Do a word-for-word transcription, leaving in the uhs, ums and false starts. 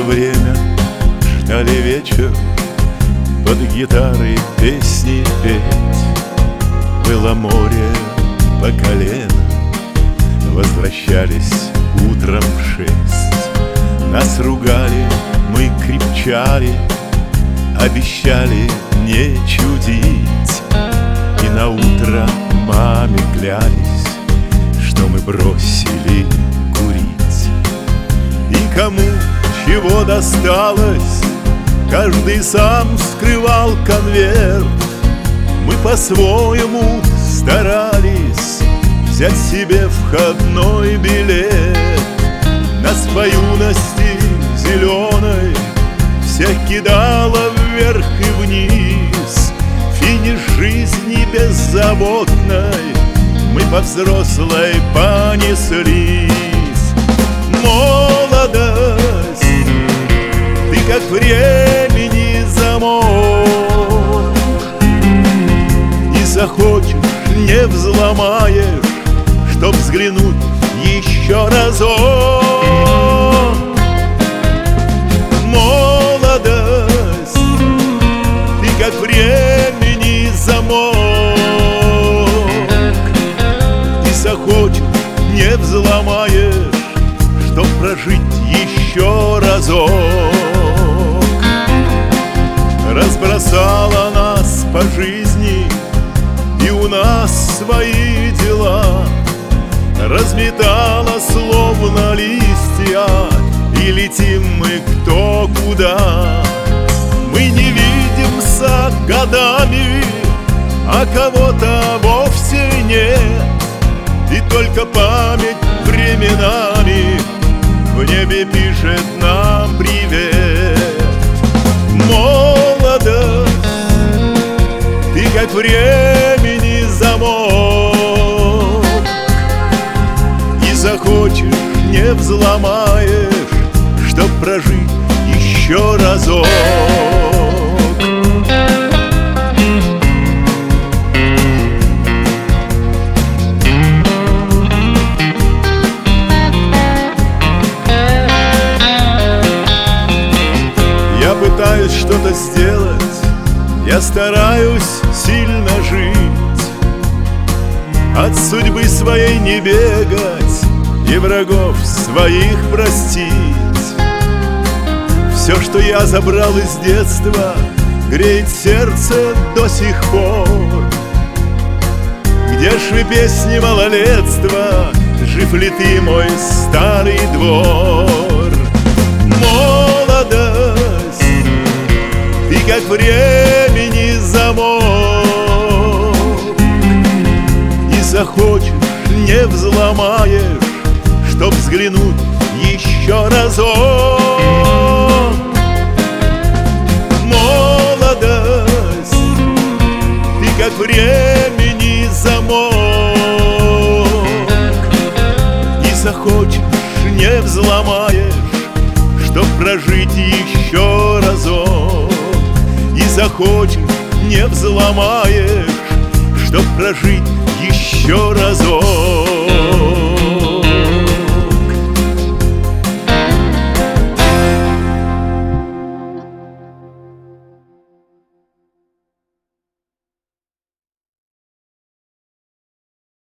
время ждали вечер, под гитары песни петь. Было море по колено, возвращались утром в шесть. Нас ругали, мы крепчали, обещали не чудить. И на утро маме клялись, что мы бросили курить. И кому чего досталось, каждый сам вскрывал конверт. Мы по-своему старались взять себе входной билет. Нас по юности зеленой всех кидало вверх и вниз. Финиш жизни беззаботной мы по взрослой понеслись. Молодость, ты как времени замок, и захочешь, не взломаешь, чтоб взглянуть еще разок. Молодость, ты как времени замок, и захочешь, не взломаешь, чтоб прожить еще разок. Разбросала нас по жизни, и у нас свои дела. Разметала словно листья, и летим мы кто куда. Мы не видимся годами, а кого-то вовсе нет. И только память временами в небе пишет нам привет. Молодость, ты как времени замок, и захочешь, не взломаешь, чтоб прожить еще разок. Я пытаюсь что-то сделать, я стараюсь сильно жить, от судьбы своей не бегать и врагов своих простить. Все, что я забрал из детства, греет сердце до сих пор. Где ж вы, песни малолетства, жив ли ты, мой старый двор? Молодость, ты как времени замок, и захочешь, не взломаешь, чтоб взглянуть еще разок. Молодость, ты как времени замок, и захочешь, не взломаешь, чтоб прожить еще разок. И захочешь, не взломаешь, чтоб прожить еще разок.